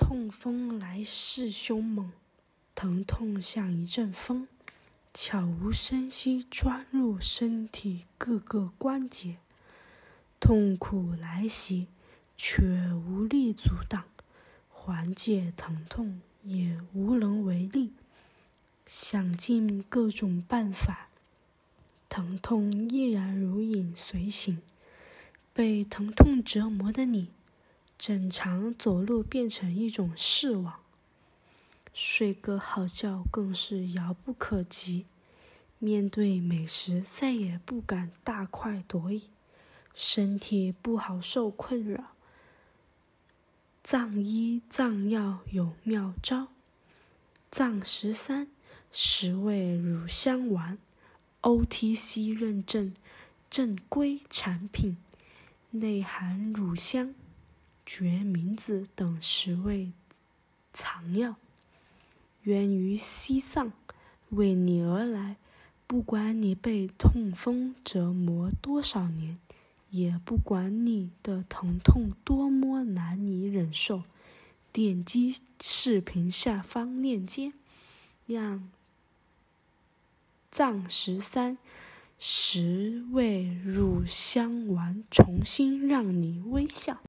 痛风来势凶猛，疼痛像一阵风，悄无声息钻入身体各个关节。痛苦来袭，却无力阻挡，缓解疼痛也无能为力。想尽各种办法，疼痛依然如影随形。被疼痛折磨的你，正常走路变成一种嗜望，睡个好觉更是遥不可及。面对美食再也不敢大快朵颐，身体不好受困扰。藏医藏药有妙招，藏1310味乳香丸 OTC 认证正规产品，内含乳香、决明子等10味藏药，源于西藏，为你而来。不管你被痛风折磨多少年，也不管你的疼痛多么难以忍受，点击视频下方链接，让藏1310味乳香丸重新让你微笑。